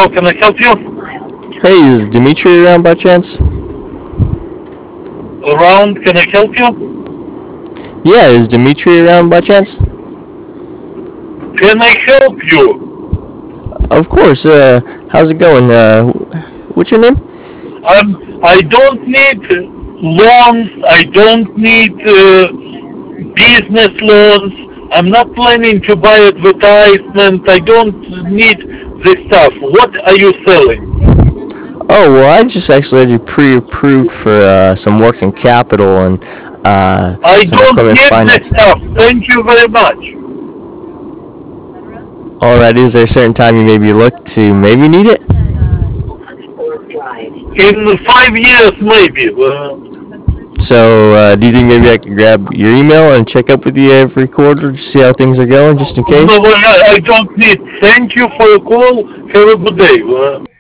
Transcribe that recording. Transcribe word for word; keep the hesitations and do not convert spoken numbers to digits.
Hello, can I help you? Hey, is Dimitri around by chance? Around, can I help you? Yeah, is Dimitri around by chance? Can I help you? Of course. Uh, how's it going? Uh, what's your name? I'm, I don't need loans. I don't need uh, business loans. I'm not planning to buy advertisement. I don't need this stuff. What are you selling? Oh, well, I just actually had you pre-approved for uh, some working capital and uh, I some don't equipment need this finance. stuff. Thank you very much. Alright, is there a certain time you maybe look to maybe need it? In five years, maybe. Uh, So, uh, do you think maybe I could grab your email and check up with you every quarter to see how things are going, just in no, case? I, I don't need. Thank you for your call. Have a good day. Uh,